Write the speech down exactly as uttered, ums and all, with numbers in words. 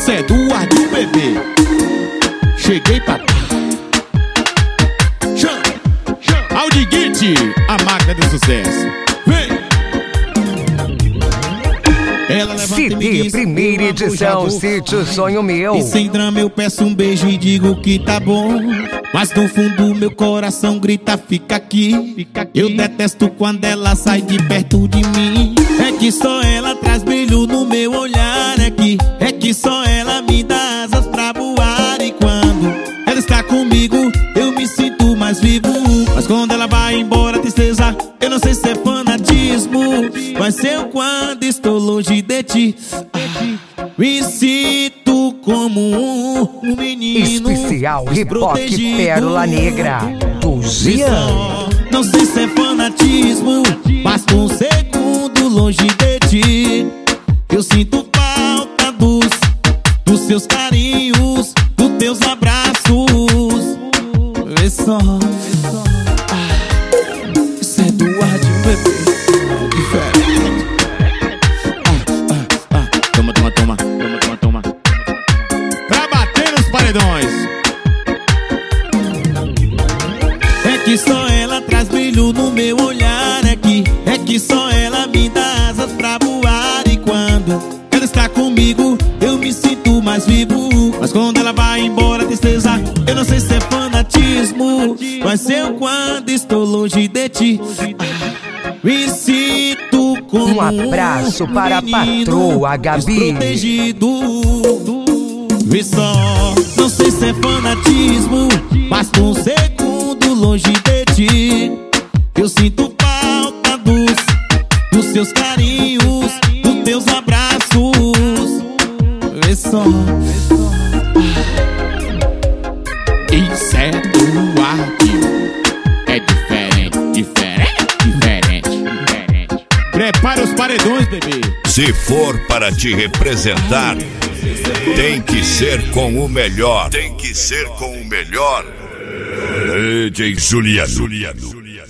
Isso é do Eduardo, bebê. Cheguei pra cá. Chama, chama. Aldiguite, a máquina do sucesso. Vem. Ela C D, primeira edição, Sítio Sonho Meu. E sem drama eu peço um beijo e digo que tá bom. Mas no fundo meu coração grita, fica aqui, fica aqui. Eu detesto quando ela sai de perto de mim. É que só ela traz brilho no meu olhar. É que, é que só ela me dá asas pra voar. E quando ela está comigo eu me sinto mais vivo. Mas quando ela vai embora, tristeza, eu não sei se é fanatismo. Mas eu quando estou longe de ti, ah, me sinto como um, um menino especial Hip Hop Pérola Negra do Jean. Não sei se é fanatismo, mas por um segundo longe de ti eu sinto falta dos, dos seus carinhos, dos teus abraços. Vê só, ah, isso é do Ardinho, bebê. Diferente. Ah, ah, ah. Toma, toma, toma, toma, toma, toma. Pra bater nos paredões. É que só ela traz brilho no meu olhar. É que, é que só ela me dá asas pra voar. E quando ela está comigo eu me sinto mais vivo. Mas quando ela vai embora, tristeza, eu não sei se é fanatismo. Mas eu quando estou longe de ti, ah, me sinto como um abraço um para a patroa Gabi. Protegido. Vê só, não sei se é fanatismo, mas por um segundo longe de ti eu sinto falta dos, dos seus carinhos, dos teus abraços. Vê só, isso é do Ardinho. É diferente, diferente, diferente, diferente. Prepara os paredões, bebê. Se for para te representar, tem que ser com o melhor. Tem que ser com o melhor. D J Juliano.